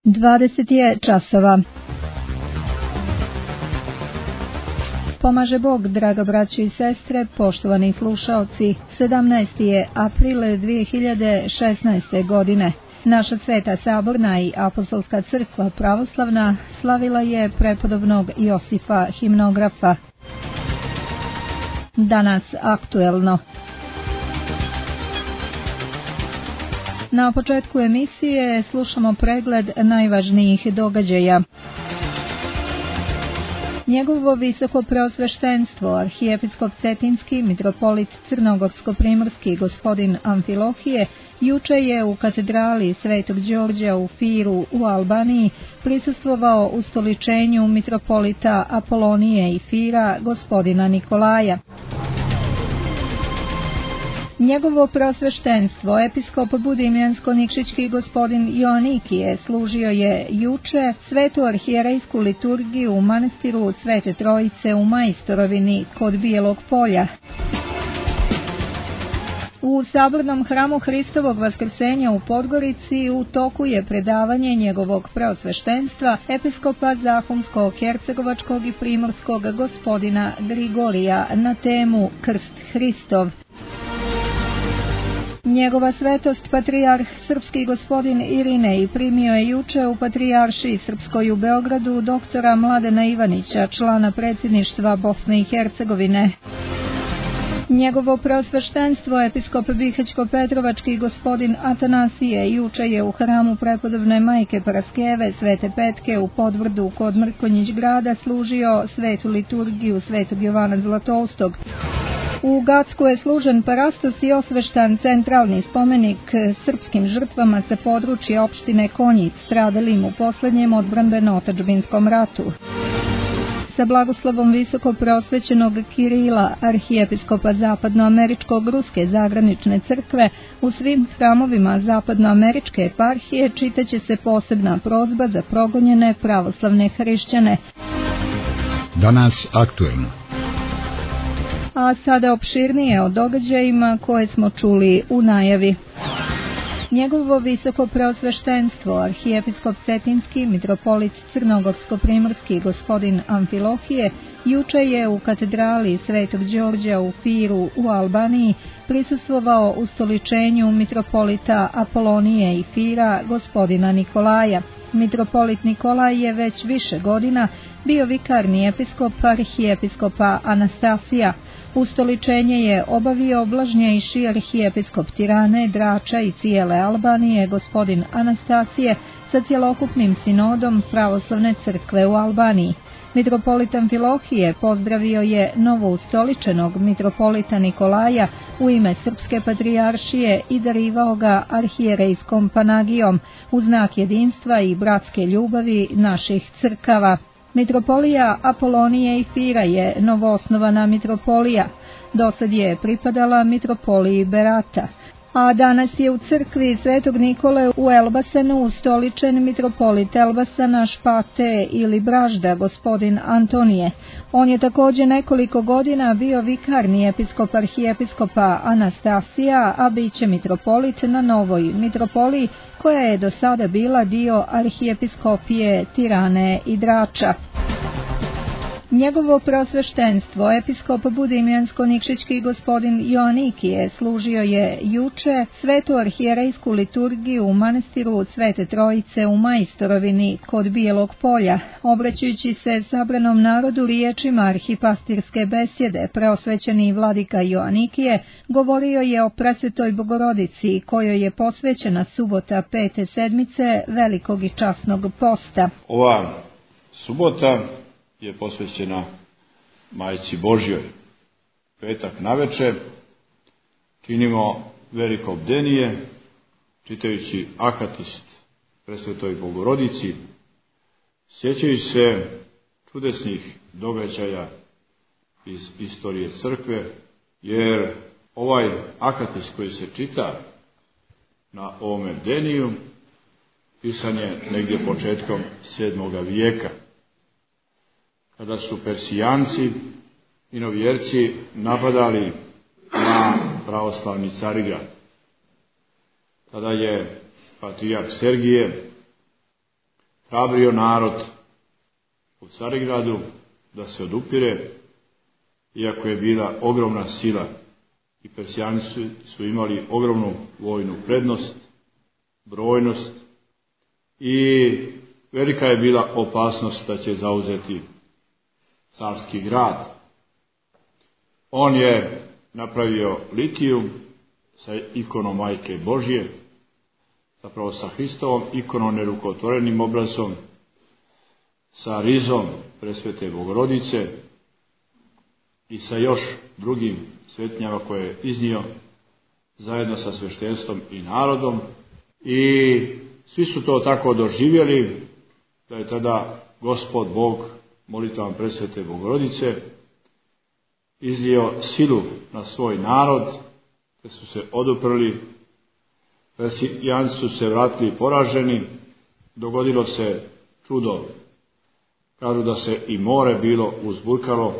20 je časova. Pomaže Bog, draga braćo i sestre, poštovani slušaoci. 17. je april 2016. godine. Naša Sveta Saborna i Apostolska crkva pravoslavna slavila je prepodobnog Josifa Himnografa. Danas aktuelno. Na početku emisije slušamo pregled najvažnijih događaja. Njegovo visoko preosveštenstvo, arhijepiskop Cetinski, mitropolit Crnogorsko-primorski gospodin Amfilohije, juče je u katedrali Svetog Đorđa u Firu u Albaniji prisustvovao ustoličenju mitropolita Apolonije i Fira gospodina Nikolaja. Njegovo preosveštenstvo, episkop Budimljansko-Nikšićki gospodin Joanikije, služio je juče svetu arhijerejsku liturgiju u manastiru Svete Trojice u Majstorovini kod Bijelog polja. U Sabornom hramu Hristovog Vaskrsenja u Podgorici u toku je predavanje njegovog preosveštenstva episkopa Zahumskog, Hercegovačkog i Primorskog gospodina Grigorija na temu Krst Hristov. Njegova svetost patrijarh srpski gospodin Irinej primio je juče u patrijaršiji srpskoj u Beogradu doktora Mladena Ivanića, člana predsjedništva Bosne i Hercegovine. Njegovo preosveštenstvo episkop Bihać-Petrovački gospodin Atanasije juče je u hramu prepodobne majke Paraskeve Svete Petke u Podvrdu kod Mrkonjić grada služio svetu liturgiju Svetog Jovana Zlatoustog. U Gacku je služen parastos i osveštan centralni spomenik srpskim žrtvama sa područja opštine Konjic, stradalim u posljednjem odbrambeno-otadžbinskom ratu. Sa blagoslovom visoko preosvećenog Kirila, arhijepiskopa zapadnoameričkog Ruske zagranične crkve, u svim hramovima zapadnoameričke eparhije čitaće se posebna prozba za progonjene pravoslavne hrišćane. Danas aktuelno. A sada opširnije o događajima koje smo čuli u najavi. Njegovo visoko preosveštenstvo, arhijepiskop Cetinski, mitropolit Crnogorsko-primorski gospodin Amfilohije, juče je u katedrali Svetog Đorđa u Firu u Albaniji prisustvovao ustoličenju mitropolita Apolonije i Fira gospodina Nikolaja. Mitropolit Nikolaj je već više godina bio vikarni episkop arhijepiskopa Anastasija. Ustoličenje je obavio blažnjejši arhijepiskop Tirane, Drača i cijele Albanije gospodin Anastasije sa cjelokupnim sinodom pravoslavne crkve u Albaniji. Mitropolit Amfilohije pozdravio je novoustoličenog mitropolita Nikolaja u ime Srpske patrijaršije i darivao ga arhijerejskom panagijom u znak jedinstva i bratske ljubavi naših crkava. Mitropolija Apolonije i Fira je novoosnovana mitropolija. Dosad je pripadala mitropoliji Berata. A danas je u crkvi Svetog Nikole u Elbasanu ustoličen mitropolit Elbasana, Špate ili Bražda gospodin Antonije. On je također nekoliko godina bio vikarni episkop arhijepiskopa Anastasija, a bit će mitropolit na novoj mitropoliji koja je do sada bila dio arhijepiskopije Tirane i Drača. Njegovo preosveštenstvo, episkop Budimljansko-Nikšićki gospodin Joanikije, služio je juče svetu arhijerejsku liturgiju u manastiru Svete Trojice u Majstorovini kod Bijelog polja. Obraćajući se sabranom narodu riječima arhipastirske besjede, preosvećeni vladika Joanikije govorio je o Presvetoj Bogorodici, kojoj je posvećena subota 5. sedmice Velikog i časnog posta. Ova subota je posvećena Majci Božjoj. Petak navečer činimo veliko bdenije, čitajući akatist Presvetoj Bogorodici, sjećajući se čudesnih događaja iz istorije crkve, jer ovaj akatist koji se čita na ovome bdeniju pisan je negdje početkom 7. vijeka. Kada su Persijanci i novjerci napadali na pravoslavni Carigrad. Tada je patrijarh Sergije hrabrio narod u Carigradu da se odupire, iako je bila ogromna sila i Persijani su imali ogromnu vojnu prednost, brojnost i velika je bila opasnost da će zauzeti carski grad. On je napravio litiju sa ikonom Majke Božje, zapravo sa Hristovom ikonom, nerukotvorenim obrazom, sa rizom Presvete Bogorodice i sa još drugim svetinjama koje je iznio zajedno sa sveštenstvom i narodom. I svi su to tako doživjeli da je tada Gospod Bog molitvom Presvete Bogorodice izlio silu na svoj narod, te su se oduprli, Persijani su se vratili poraženi, dogodilo se čudo, kažu da se i more bilo uzburkalo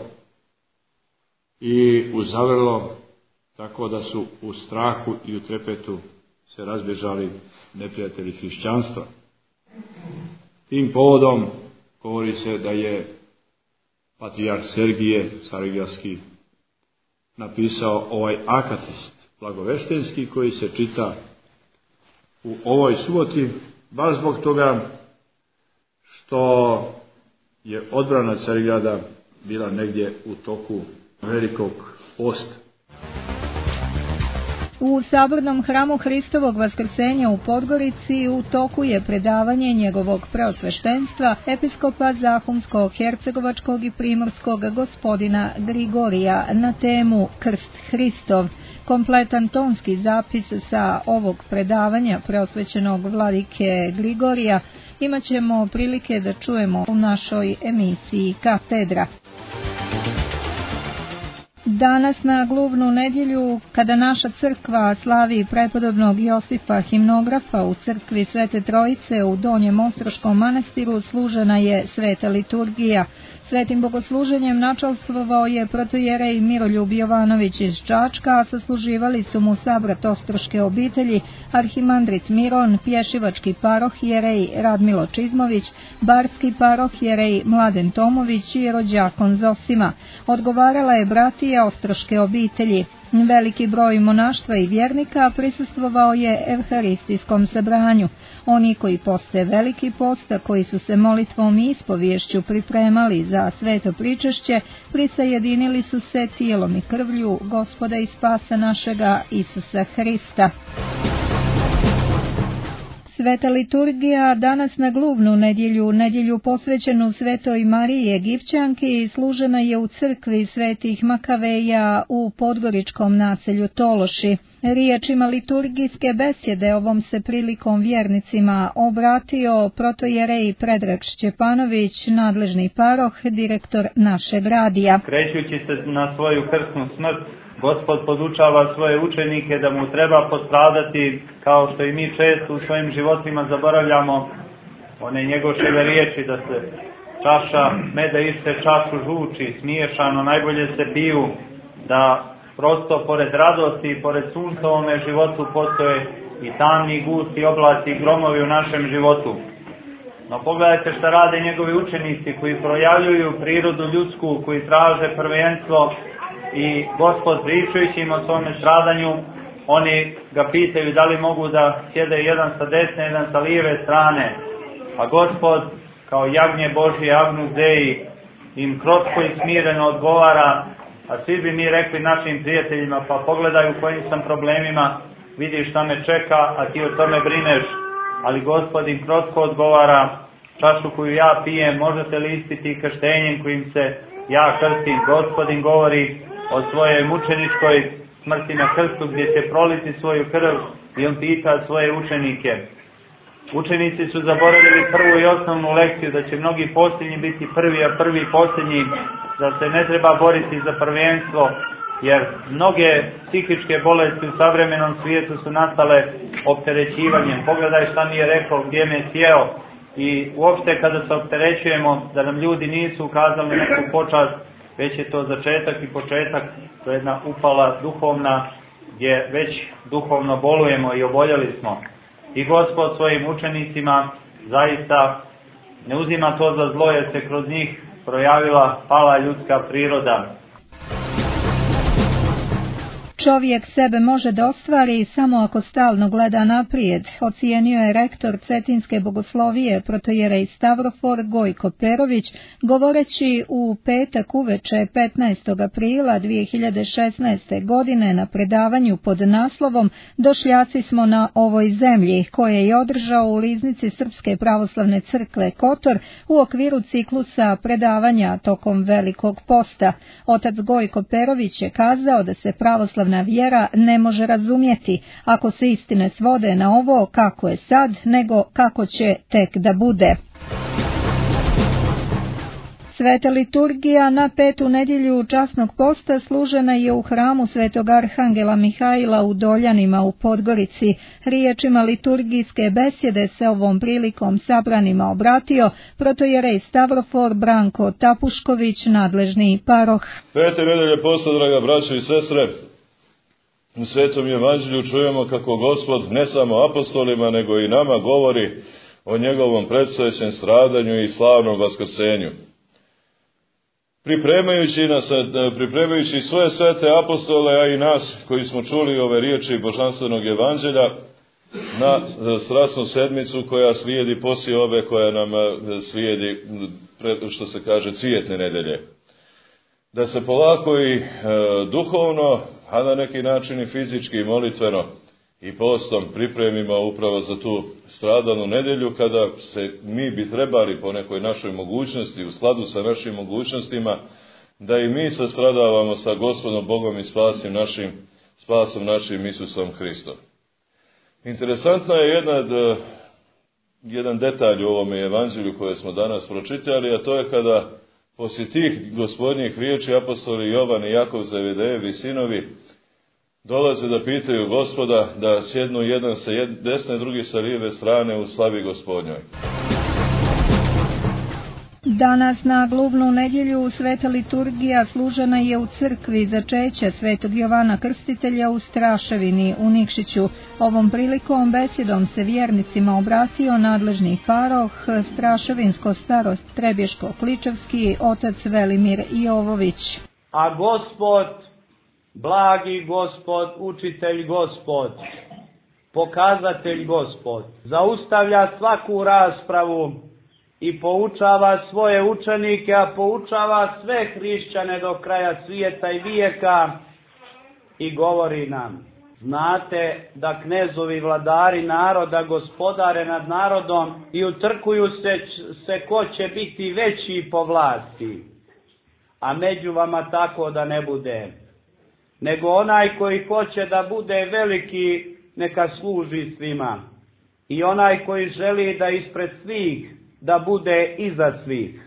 i uzavrlo, tako da su u strahu i u trepetu se razbježali neprijatelji hrišćanstva. Tim povodom govori se da je patrijarh Sergije Carigradski napisao ovaj akatist blagoveštenski koji se čita u ovoj suboti, baš zbog toga što je odbrana Carigrada bila negdje u toku velikog posta. U Sabornom hramu Hristovog Vaskrsenja u Podgorici u toku je predavanje njegovog preosveštenstva episkopa Zahumskog, Hercegovačkog i Primorskog gospodina Grigorija na temu Krst Hristov. Kompletan tonski zapis sa ovog predavanja preosvećenog vladike Grigorija imat ćemo prilike da čujemo u našoj emisiji Katedra. Danas na Gluvnu nedjelju, kada naša crkva slavi prepodobnog Josifa Himnografa u crkvi Svete Trojice u Donjem Ostroškom manastiru, služena je sveta liturgija. Svetim bogosluženjem načalstvovao je protojerej Miroljub Jovanović iz Čačka, a sasluživali su mu sabrat ostroške obitelji, arhimandrit Miron, pješivački paroh jerej Radmilo Čizmović, barski paroh jerej Mladen Tomović i rođakon Zosima. Odgovarala je bratija ostroške obitelji. Veliki broj monaštva i vjernika prisustvovao je evharistijskom sabranju. Oni koji poste veliki post, koji su se molitvom i ispovješću pripremali za sveto pričešće, prisajedinili su se tijelom i krvlju Gospoda i spasa našega Isusa Hrista. Sveta liturgija danas na Gluvnu nedjelju posvećenu Svetoj Mariji Egipćanki služena je u crkvi Svetih Makaveja u podgoričkom naselju Tološi. Riječima liturgijske besjede ovom se prilikom vjernicima obratio protojerej Predrag Šćepanović, nadležni paroh, direktor našeg radija. Krećući se na svoju krsnu smrt, Gospod podučava svoje učenike da mu treba postradati, kao što i mi često u svojim životima zaboravljamo one njegoševe riječi da se čaša meda iste čašu žuči, smiješano, najbolje se piju, da prosto pored radosti i pored sunca u ovome životu postoje i tamni gusti oblaci i gromovi u našem životu. No pogledajte šta rade njegovi učenici koji projavljuju prirodu ljudsku, koji traže prvenstvo. I Gospod, pričajući im o svome stradanju, oni ga pitaju da li mogu da sjede jedan sa desne, jedan sa lijeve strane. A Gospod, kao jagnje Božje, Agnus Dei, im krotko i smireno odgovara, a svi bi mi rekli našim prijateljima, pa pogledaj u kojim sam problemima, vidiš šta me čeka, a ti o tome brineš. Ali Gospod im krotko odgovara, čašu koju ja pijem, možete li ispiti krštenjem kojim se ja krstim. Gospod im govori o svojoj mučeničkoj smrti na krstu gdje će proliti svoju krv i on pita svoje učenike. Učenici su zaboravili prvu i osnovnu lekciju da će mnogi posljednji biti prvi, a prvi posljednji, da se ne treba boriti za prvenstvo, jer mnoge psihičke bolesti u savremenom svijetu su nastale opterećivanjem. Pogledaj šta mi je rekao, gdje me sjeo. I uopšte kada se opterećujemo da nam ljudi nisu ukazali neku počast, već je to začetak i početak, to je jedna upala duhovna gdje već duhovno bolujemo i oboljeli smo. I Gospod svojim učenicima zaista ne uzima to za zlo jer se kroz njih projavila pala ljudska priroda. Čovjek sebe može da ostvari samo ako stalno gleda naprijed, ocijenio je rektor Cetinske bogoslovije protojerej Stavrofor Gojko Perović, govoreći u petak uveče 15. aprila 2016. godine na predavanju pod naslovom Došljaci smo na ovoj zemlji, koje je održao u Riznici Srpske pravoslavne crkve Kotor u okviru ciklusa predavanja tokom Velikog posta. Otac Gojko Perović je kazao da se pravoslavna vjera ne može razumjeti ako se istine svode na ovo kako je sad, nego kako će tek da bude. Sveta liturgija na petu nedjelju časnog posta služena je u hramu Svetog Arhangela Mihajla u Doljanima u Podgorici. Riječima liturgijske besjede se ovom prilikom sabranima obratio protojerej Stavrofor Branko Tapušković, nadležni paroh. Pete nedelje posta, draga braćo i sestre, u Svetom evanđelju čujemo kako Gospod ne samo apostolima nego i nama govori o njegovom predstojećem stradanju i slavnom vaskrsenju. Pripremajući svoje svete apostole, a i nas koji smo čuli ove riječi božanstvenog evanđelja na strasnu sedmicu koja slijedi poslije ove koja nam slijedi, što se kaže, cvijetne nedelje. Da se polako i duhovno, a na neki način i fizički i molitveno i postom pripremimo upravo za tu stradalnu nedjelju, kada se mi bi trebali po nekoj našoj mogućnosti, u skladu sa našim mogućnostima, da i mi sastradavamo sa Gospodom Bogom i spasom našim Isusom Hristom. Interesantno je jedan detalj u ovome evanđelju koje smo danas pročitali, a to je kada poslije tih gospodnjih riječi apostoli Jovan i Jakov Zebedejevi sinovi dolaze da pitaju Gospoda da sjednu jedan sa desne, drugi sa lijeve strane u slavi Gospodnjoj. Danas na gluvnu nedjelju sveta liturgija služena je u crkvi začeća Svetog Jovana Krstitelja u Straševini u Nikšiću. Ovom prilikom besjedom se vjernicima obratio nadležni paroh Straševinsko-Starotrebješko-Kličevski otac Velimir Jovović. A Gospod, blagi Gospod, učitelj Gospod, pokazatelj Gospod, zaustavlja svaku raspravu i poučava svoje učenike, a poučava sve hrišćane do kraja svijeta i vijeka i govori nam: znate da knezovi vladari naroda gospodare nad narodom i utrkuju se ko će biti veći po vlasti, a među vama tako da ne bude, nego onaj koji hoće da bude veliki neka služi svima, i onaj koji želi da ispred svih da bude iza svih.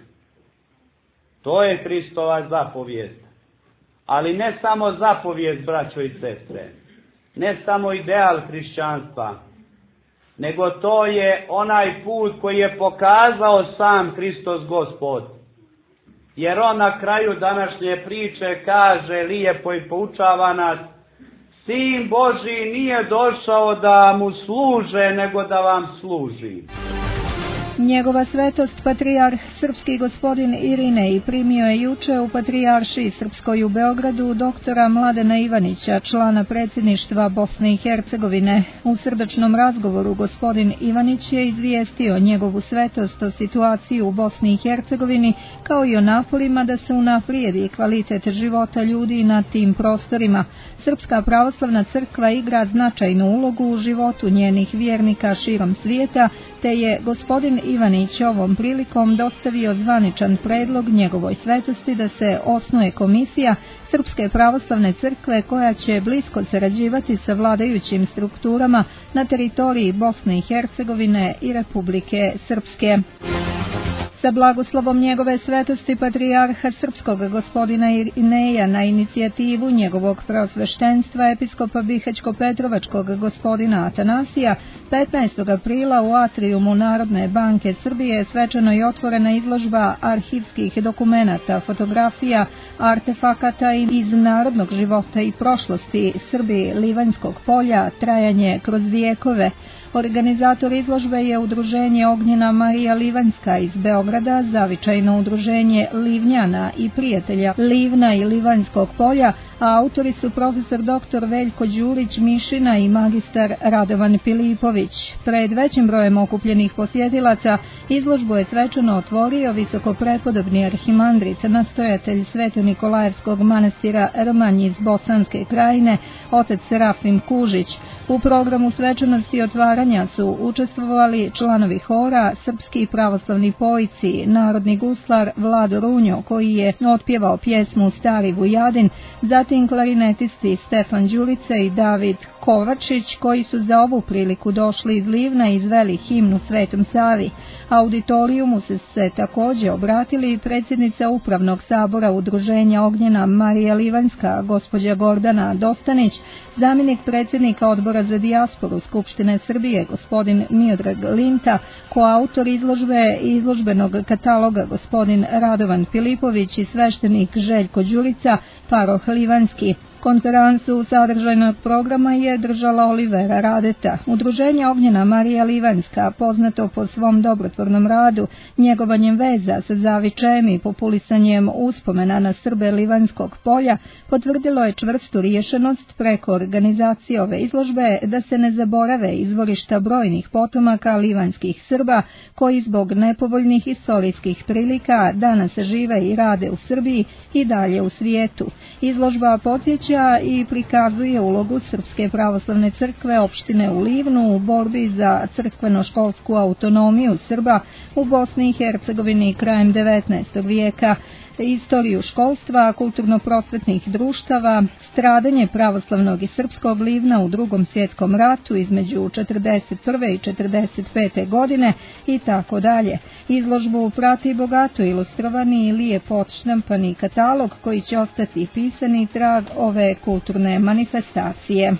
To je Hristova zapovijest. Ali ne samo zapovijest, braćo i sestre, ne samo ideal hrišćanstva, nego to je onaj put koji je pokazao sam Hristos Gospod. Jer on na kraju današnje priče kaže lijepo i poučava nas: Sin Božji nije došao da mu služe, nego da vam služi. Njegova svetost patrijarh srpski gospodin Irinej primio je juče u patrijaršiji srpskoj u Beogradu doktora Mladena Ivanića, člana predsjedništva Bosne i Hercegovine. U srdačnom razgovoru gospodin Ivanić je izvijestio njegovu svetost o situaciji u Bosni i Hercegovini, kao i o naporima da se unaprijedi kvalitet života ljudi na tim prostorima. Srpska pravoslavna crkva igra značajnu ulogu u životu njenih vjernika širom svijeta, te je gospodin Ivanić ovom prilikom dostavio zvaničan predlog njegovoj svetosti da se osnuje komisija Srpske pravoslavne crkve koja će blisko sarađivati sa vladajućim strukturama na teritoriji Bosne i Hercegovine i Republike Srpske. Sa blagoslovom njegove svetosti patrijarha srpskog gospodina Irineja na inicijativu njegovog preosveštenstva episkopa Bihać-Petrovačkog gospodina Atanasija 15. aprila u atrijumu Narodne banke Srbije svečano je otvorena izložba arhivskih dokumenata, fotografija, artefakata iz narodnog života i prošlosti Srbije Livanjskog polja, trajanje kroz vijekove. Organizator izložbe je Udruženje Ognjena Marija Livanjska iz Beograda, zavičajno Udruženje Livnjana i prijatelja Livna i Livanjskog polja, a autori su profesor dr. Veljko Đurić Mišina i magistar Radovan Pilipović. Pred većim brojem okupljenih posjetilaca izložbu je svečano otvorio visokoprepodobni arhimandrit, nastojatelj Sveto-Nikolajevskog manastira Rmanj iz Bosanske krajine, otac Serafim Kužić. U programu svečanosti otvaranja su učestvovali članovi hora, srpski pravoslavni pojici, narodni guslar Vlado Runjo, koji je otpjevao pjesmu Stari Vujadin, zatim klarinetisti Stefan Đulica i David Kovačić, koji su za ovu priliku došli iz Livna i izveli himnu Svetom Savi. Auditorijumu se također obratili predsjednica Upravnog sabora Udruženja Ognjena Marija Livanjska, gospođa Gordana Dostanić, zamjenik predsjednika Odbora za dijasporu Skupštine Srbije, gospodin Miodrag Linta, koautor izložbe i izložbenog kataloga gospodin Radovan Pilipović i sveštenik Željko Đurica, paroh Livanjski. Konferencu sadržajnog programa je držala Olivera Radeta. Udruženje Ognjena Marija Livanjska, poznato po svom dobrotvornom radu, njegovanjem veza sa zavičajem i populisanjem uspomena na Srbe Livanjskog polja, potvrdilo je čvrstu riješenost preko organizacije ove izložbe da se ne zaborave izvorišta brojnih potomaka livanjskih Srba koji zbog nepovoljnih historijskih prilika danas žive i rade u Srbiji i dalje u svijetu. Izložba podsjeća i prikazuje ulogu Srpske pravoslavne crkve opštine u Livnu u borbi za crkveno-školsku autonomiju Srba u Bosni i Hercegovini krajem 19. vijeka, istoriju školstva, kulturno-prosvetnih društava, stradanje pravoslavnog i srpskog Livna u Drugom svjetskom ratu između 1941. i 1945. godine i tako dalje. Izložbu prati bogato ilustrovani i lijepo odštampani katalog koji će ostati pisani trag ove kulturne manifestacije.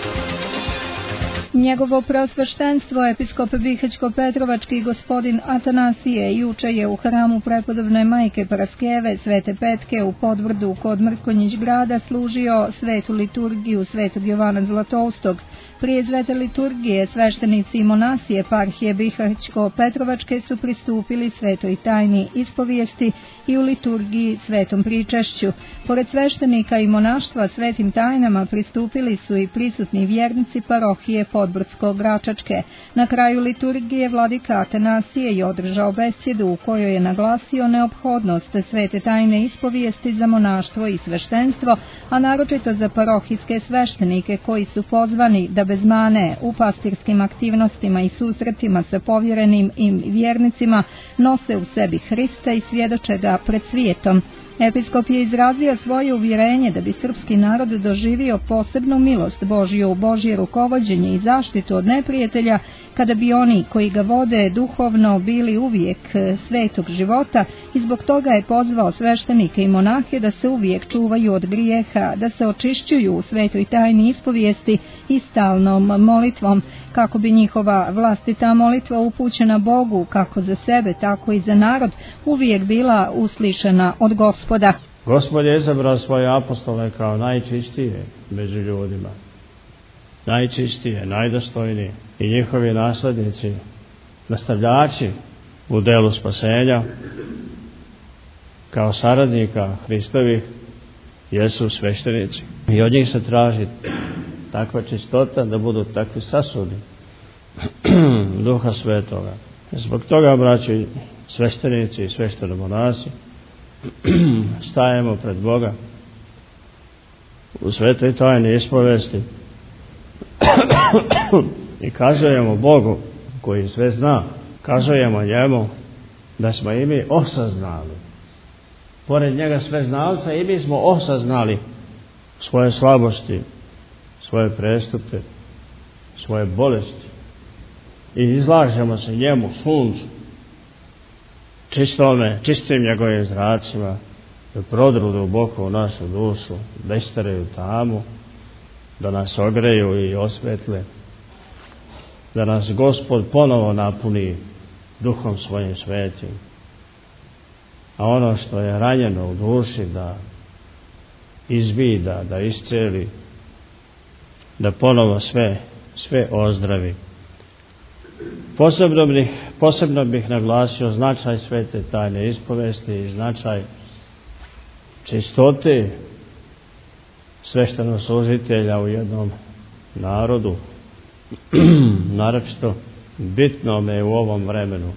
Njegovo preosveštenstvo episkop Bihać-Petrovački gospodin Atanasije juče je u hramu prepodobne majke Paraskeve Svete Petke u Podvrdu kod Mrkonjić grada služio svetu liturgiju Svetog Jovana Zlatoustog. Prije svete liturgije sveštenici i monasi eparhije Bihać-Petrovačke su pristupili svetoj tajni ispovijesti i u liturgiji svetom pričašću. Pored sveštenika i monaštva svetim tajnama pristupili su i prisutni vjernici parohije Podbrdsko-Gračačke. Na kraju liturgije vladika Atanasije je održao besjedu u kojoj je naglasio neophodnost svete tajne ispovijesti za monaštvo i sveštenstvo, a naročito za parohijske sveštenike koji su pozvani da bez mane u pastirskim aktivnostima i susretima sa povjerenim im vjernicima nose u sebi Hrista i svjedoče ga pred svijetom. Episkop je izrazio svoje uvjerenje da bi srpski narod doživio posebnu milost Božju, Božje rukovođenje i zaštitu od neprijatelja, kada bi oni koji ga vode duhovno bili uvijek svetog života, i zbog toga je pozvao sveštenike i monahe da se uvijek čuvaju od grijeha, da se očišćuju u svetoj tajni ispovijesti i stalnom molitvom, kako bi njihova vlastita molitva upućena Bogu, kako za sebe, tako i za narod, uvijek bila uslišana od Gospoda. Gospod je izabrao svoje apostole kao najčistije među ljudima, najčistije, najdostojnije, i njihovi naslednici, nastavljači u delu spasenja, kao saradnika Hristovih, jesu sveštenici. I od njih se traži takva čistota da budu takvi sasudi Duha Svetoga. Zbog toga, braći sveštenici i sveštenomonasi, stajemo pred Boga u svetoj tajni ispovesti i kazujemo Bogu koji sve zna, kazujemo njemu da smo i mi osaznali, pored njega sveznalca, i mi smo osaznali svoje slabosti, svoje prestupe, svoje bolesti, i izlažemo se njemu, suncu, čistim njegovim zracima, da prodru duboko u našu dušu, da isteraju tamu, da nas ogreju i osvetle, da nas Gospod ponovo napuni duhom svojim svetim, a ono što je ranjeno u duši da izvida, da isceli, da ponovo sve ozdravi. Posebno bih naglasio značaj svete tajne ispovesti i značaj čistote sveštenoslужitelja u jednom narodu, naročito bitno me u ovom vremenu.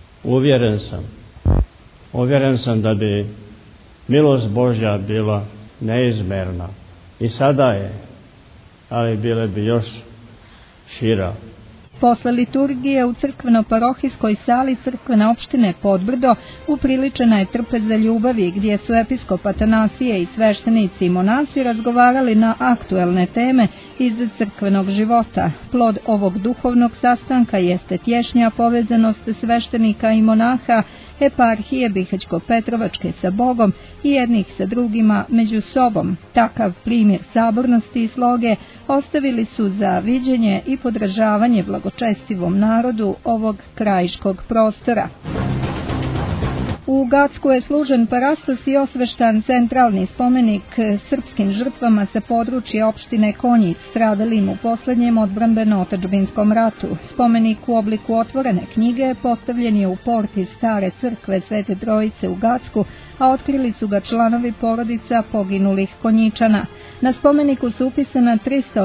Uvjeren sam da bi milost Božja bila neizmerna i sada je, ali bile bi još šira. Posle liturgije u crkveno-parohijskoj sali crkvene opštine Podbrdo upriličena je trpeza ljubavi, gdje su episkop Atanasije i sveštenici i monasi razgovarali na aktuelne teme iz crkvenog života. Plod ovog duhovnog sastanka jeste tješnja povezanost sveštenika i monaha eparhije Bihaćko-Petrovačke sa Bogom i jednih sa drugima među sobom. Takav primjer sabornosti i sloge ostavili su za viđenje i podražavanje blagočestivom narodu ovog krajiškog prostora. U Gacku je služen parastos i osveštan centralni spomenik srpskim žrtvama sa područja opštine Konjic, stradalim u posljednjem odbrambeno-otadžbinskom ratu. Spomenik u obliku otvorene knjige postavljen je u porti stare crkve Svete Trojice u Gacku, a otkrili su ga članovi porodica poginulih Konjičana. Na spomeniku su upisana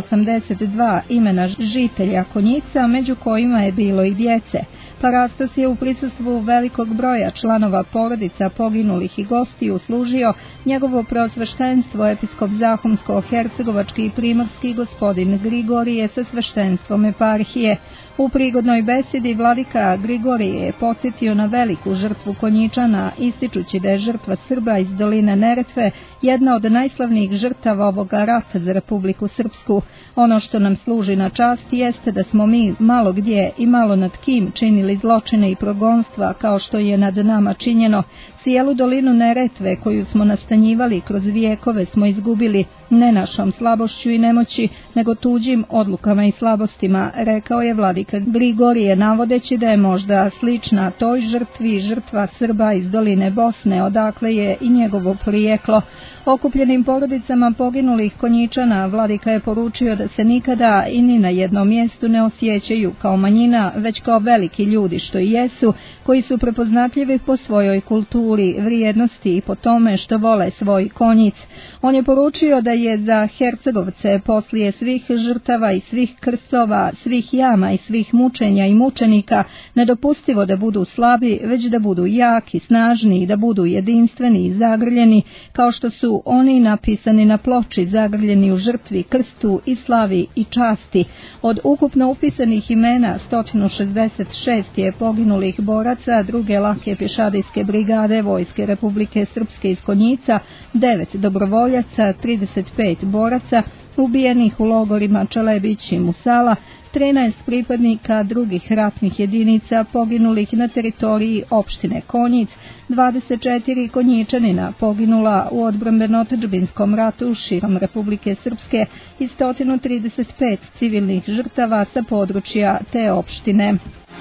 382 imena žitelja Konjica, među kojima je bilo i djece. Parastos je u prisustvu velikog broja članova porodica poginulih i gostiju služio njegovo preosveštenstvo episkop Zahumsko-Hercegovački i Primorski gospodin Grigorije sa sveštenstvom eparhije. U prigodnoj besedi vladika Grigorije je podsjetio na veliku žrtvu Konjičana, ističući da je žrtva Srba iz doline Neretve jedna od najslavnijih žrtava ovoga rata za Republiku Srpsku. Ono što nam služi na čast jeste da smo mi malo gdje i malo nad kim činili zločine i progonstva kao što je nad nama činjeno. Cijelu dolinu Neretve koju smo nastanjivali kroz vijekove smo izgubili ne našom slabošću i nemoći, nego tuđim odlukama i slabostima, rekao je vladika Grigorije, navodeći da je možda slična toj žrtvi žrtva Srba iz doline Bosne, odakle je i njegovo porijeklo. Okupljenim porodicama poginulih Konjičana vladika je poručio da se nikada i ni na jednom mjestu ne osjećaju kao manjina, već kao veliki ljudi što i jesu, koji su prepoznatljivi po svojoj kulturi, vrijednosti i po tome što vole svoj Konjic. On je poručio da je za Hercegovce poslije svih žrtava i svih krstova, svih jama i svih mučenja i mučenika nedopustivo da budu slabi, već da budu jaki, snažni i da budu jedinstveni i zagrljeni, kao što su oni napisani na ploči, zagrljeni u žrtvi, krstu i slavi i časti. Od ukupno upisanih imena 166 je poginulih boraca druge lake pješadijske brigade Vojske Republike Srpske iz Konjica, 9 dobrovoljaca, 35 boraca ubijenih u logorima Čelebić i Musala, 13 pripadnika drugih ratnih jedinica poginulih na teritoriji opštine Konjic, 24 Konjičanina poginula u odbrambeno-otadžbinskom ratu širom Republike Srpske i 135 civilnih žrtava sa područja te opštine.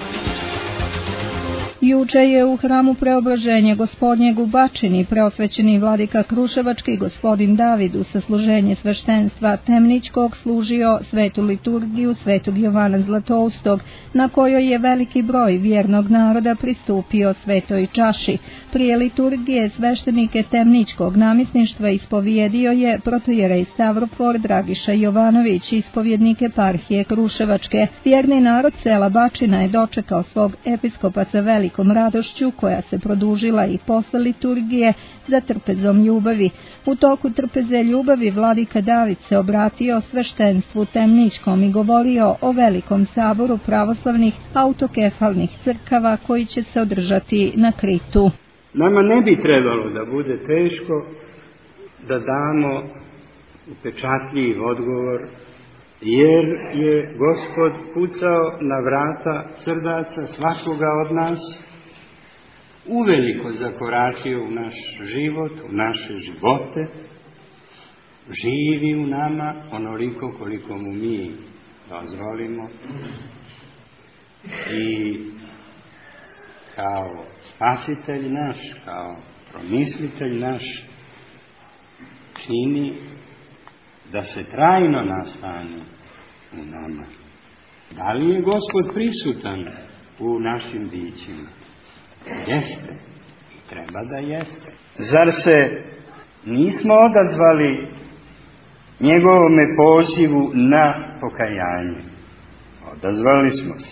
Juče je u hramu Preobraženja Gospodnjeg u Bačini preosvećeni vladika Kruševački gospodin David u sasluženje sveštenstva Temničkog služio svetu liturgiju Svetog Jovana Zlatoustog, na kojoj je veliki broj vjernog naroda pristupio svetoj čaši. Prije liturgije sveštenike Temničkog namjesništva ispovijedio je protojerej Stavrofor Dragiša Jovanović, ispovjednik eparhije Kruševačke. Vjerni narod sela Bačina je dočekao svog episkopa sa velikom radošću koja se produžila i posle liturgije za trpezom ljubavi. U toku trpeze ljubavi vladika David se obratio sveštenstvu Temničkom i govorio o velikom saboru pravoslavnih autokefalnih crkava koji će se održati na Kritu. Nama ne bi trebalo da bude teško da damo upečatljiv odgovor, jer je Gospod pucao na vrata srdaca svakoga od nas uveliko zakoračio u naš život, u naše živote, živi u nama onoliko koliko mu mi dozvolimo i kao spasitelj naš, kao promislitelj naš čini da se trajno nastane u nama. Da li je Gospod prisutan u našim bićima? Jeste. I treba da jeste. Zar se nismo odazvali njegovome pozivu na pokajanje? Odazvali smo se.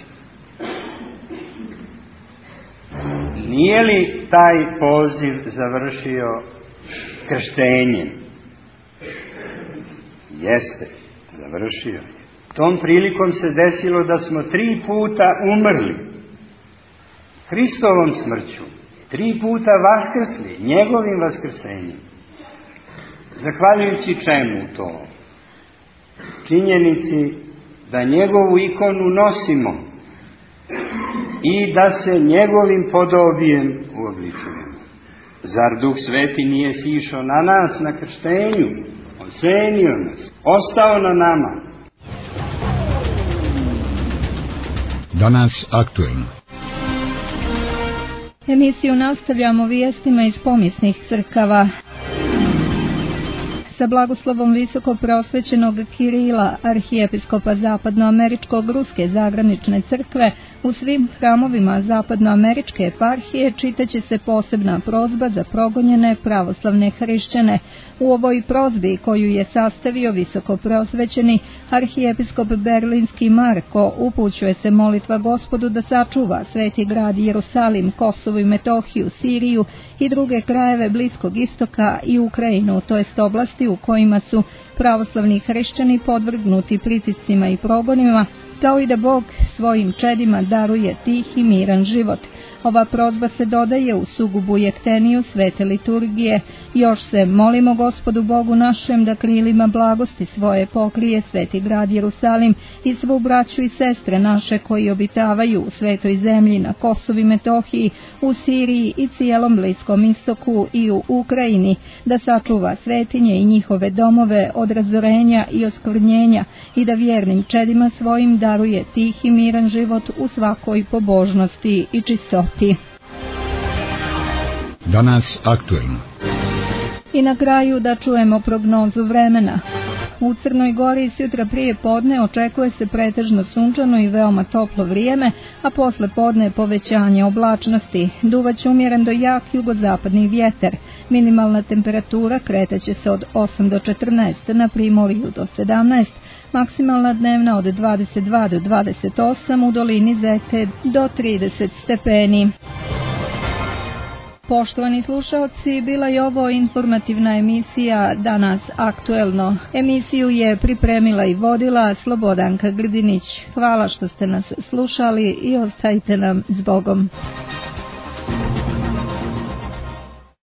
Nije li taj poziv završio krštenjem? Jeste, završio. Tom prilikom se desilo da smo 3 puta umrli Hristovom smrću, 3 puta vaskrsli njegovim vaskrsenjem. Zahvaljujući čemu to? Činjenici da njegovu ikonu nosimo i da se njegovim podobijem uobličujemo. Zar Duh Sveti nije sišao na nas na krštenju, osenio nas, ostao na nama? Danas aktuelno. Emisiju nastavljamo vijestima iz pomisnih crkava. Sa blagoslovom visoko preosvećenog Kirila, arhijepiskopa zapadnoameričkog Ruske zagranične crkve, u svim hramovima zapadnoameričke eparhije čitaće se posebna prozba za progonjene pravoslavne hrišćane. U ovoj prozbi, koju je sastavio visoko preosvećeni arhijepiskop berlinski Marko, upućuje se molitva Gospodu da sačuva sveti grad Jerusalim, Kosovo i Metohiju, Siriju i druge krajeve Bliskog istoka i Ukrajinu, to jest oblasti u kojima su pravoslavni hrišćani podvrgnuti pritiscima i progonima, kao i da Bog svojim čedima daruje tih i miran život. Ova prozba se dodaje u sugubu jekteniju svete liturgije. Još se molimo Gospodu Bogu našem da krilima blagosti svoje pokrije sveti grad Jerusalim i svu braću i sestre naše koji obitavaju u svetoj zemlji na Kosovu i Metohiji, u Siriji i cijelom Bliskom istoku i u Ukrajini, da sačuva svetinje i njihove domove od razorenja i oskvrnjenja i da vjernim čedima svojim daruje tih i miran život u svakoj pobožnosti i čistoti. Danas aktuelno. I na kraju da čujemo prognozu vremena. U Crnoj Gori sutra prije podne očekuje se pretežno sunčano i veoma toplo vrijeme, a posle podne povećanje oblačnosti. Duvaće umjeren do jak jugozapadni vjetar. Minimalna temperatura kretaće se od 8 do 14, na primorju do 17, maksimalna dnevna od 22 do 28, u dolini Zete do 30 stepeni. Poštovani slušalci, bila je ovo informativna emisija Danas aktuelno. Emisiju je pripremila i vodila Slobodanka Grdinić. Hvala što ste nas slušali i ostajte nam s Bogom.